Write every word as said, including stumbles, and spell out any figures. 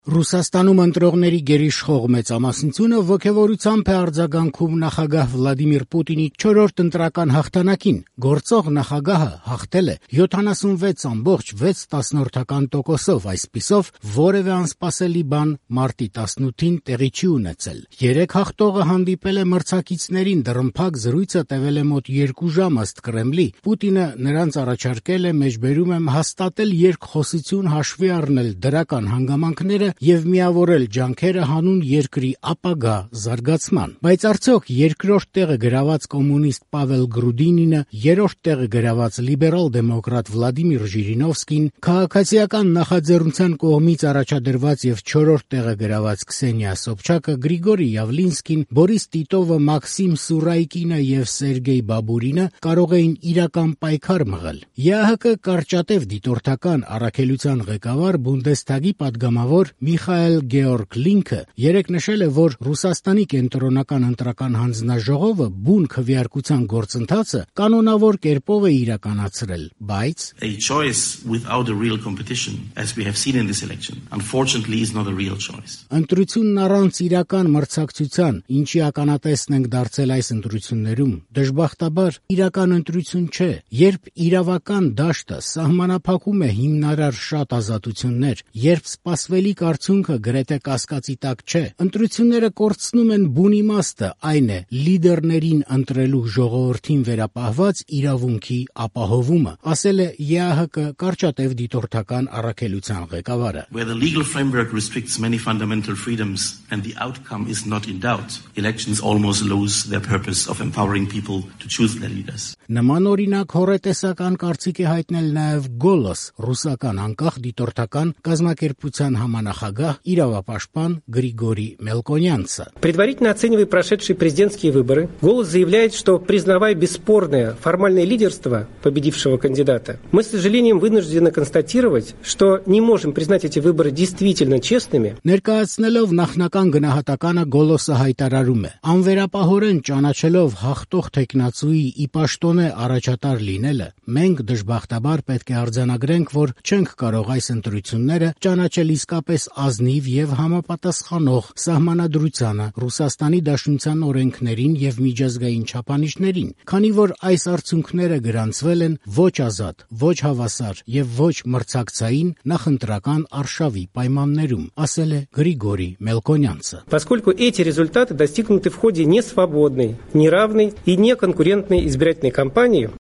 Ռուսաստանում ընտրողների գերիշխող մեծամասնությունը ոգևորությամբ է արձագանքում նախագահ Վլադիմիր Պուտինի չորրորդ ընտրական հաղթանակին։ Գործող նախագահը հաղթել է յոթանասունվեց ամբողջ վեց տասնորդական տոկոսով, այսպիսով որևէ անսպասելի բան մարտի տասնութին տեղի չի ունեցել։ Երեք հաղթողը հանդիպել է մրցակիցներին, դռնփակ զրույցը տևել է մոտ երկու ժամ ըստ Կրեմլի։ Պուտինը նրանց առաջարկել է, մեջբերում եմ, հաստատել երկխոսություն, հաշվի առնել դրական հանգամանքները եւ միավորել ջանքերը հանուն երկրի ապագա զարգացման։ Բայց արդյոք երկրորդ տեղը գրաված կոմունիստ Պավել Գրուդինինը, երրորդ տեղը գրաված լիբերալ-դեմոկրատ Վլադիմիր Ժիրինովսկին, քաղաքացիական նախաձեռնության կողմից առաջադրված եւ չորրորդ տեղը գրաված Քսենիա Սոբչակը, Գրիգորի Յավլինսկին, Բորիս Տիտովը, Մաքսիմ Սուրայկինը եւ Սերգեյ Բաբուրինը կարող էին իրական պայքար մղել։ ԵԱՀԿ կարճատև դիտորդական առաքելության ղեկավար Բունդեսթագի падգամավոր Միխայել Գեորգ Լինքը երեկ նշել է, որ Ռուսաստանի կենտրոնական ընտրական հանձնաժողովը բուն քվեարկության գործընթացը կանոնավոր կերպով է իրականացրել, բայց a choice without a real competition, as we have seen in this election, unfortunately is not a real choice. Ընտրությունն առանց իրական մրցակցության, ինչի ականատեսն ենք դարձել այս ընտրություններում, դժբախտաբար իրական ընտրություն չէ, երբ իրավական դաշտը սահմանափակում է հիմնարար շատ ազատություններ, երբ սպասվելիք արդյունքը գրեթե կասկածի տակ չէ, ընտրությունները կորցնում են բուն իմաստը, այն է լիդերներին ընտրելու ժողովրդին վերապահված իրավունքի ապահովումը, ասել է ԵԱՀԿ կարճատև դիտորդական առաքելության ղեկավարը։ Where the legal framework restricts many fundamental freedoms and the outcome is not in doubt, elections almost lose their purpose of empowering people to choose their leaders. Նման օրինակ հոռետեսական կարծիք է հայտնել նաև Գոլոս, ռուսական անկախ դիտորդական կազմակերպության համանախագահ իրավապաշտպան Գրիգորի Մելկոնյանցը։ Предварительно оценивая прошедшие президентские выборы, «Голос» заявляет, что, признавая бесспорное формальное лидерство победившего кандидата, мы, с сожалением, вынуждены констатировать, что не можем признать эти выборы действительно честными. Ներկայացնելով նախնական գնահատականը Գոլոսը հայտարարում է. անվերապահորեն ճանաչելով հաղթող թեկնածուի ի պաշտոնե առաջատար լինելը, մենք դժբախտաբար պետք է արձանագրենք, որ չենք կարող այս ընտրությունները ճանաչել իսկապես ազնիվ եւ համապատասխանող սահմանադրությանը, Ռուսաստանի Դաշնության օրենքներին եւ միջազգային չափանիշներին, քանի որ այս արդյունքները գրանցվել են ոչ ազատ, ոչ հավասար եւ ոչ մրցակցային նախընտրական արշավի պայմաններում, ասել է Գրիգորի Մելկոնյանցը։ Поскольку эти результаты достигнуты в ходе несвободной, неравной и неконкурентной избирательной кампании,